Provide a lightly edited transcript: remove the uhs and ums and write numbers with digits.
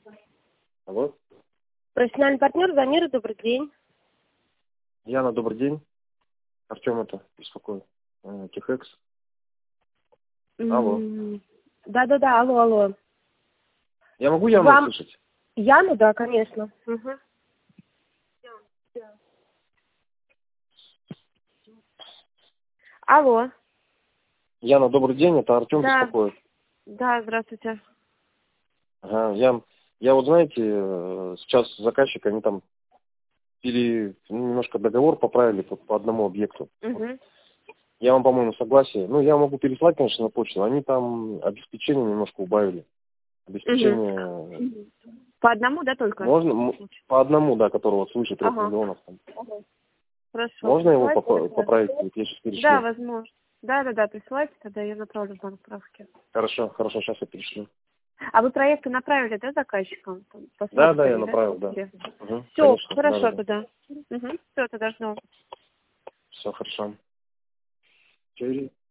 Алло. Профессиональный партнер Замира, добрый день. Яна, добрый день. Артем это беспокоит. Техекс. Алло. Да, алло. Я могу Яну Вам услышать? Яну, да, конечно. Угу. Алло. Яна, добрый день, это Артем Да. беспокоит. Да, здравствуйте. Ага, я вот знаете, сейчас заказчик, они там немножко договор поправили по одному объекту. Угу. Я вам, по-моему, согласие. Ну, я могу переслать, конечно, на почту. Они там обеспечение немножко убавили. Обеспечение... По одному, да, только? Можно? По одному, да, которого свыше 3 Ага. миллионов. Там. Хорошо. Можно его Присылайте, поправить? Вот я сейчас перешлю. Да, возможно. Да, присылайте, тогда я направлю в банк справки. Хорошо, сейчас я перешлю. А вы проекты направили, да, заказчикам? Да, я направил, да. Угу, Все, конечно, хорошо да. тогда. Угу. Все, тогда жду. Все хорошо. Через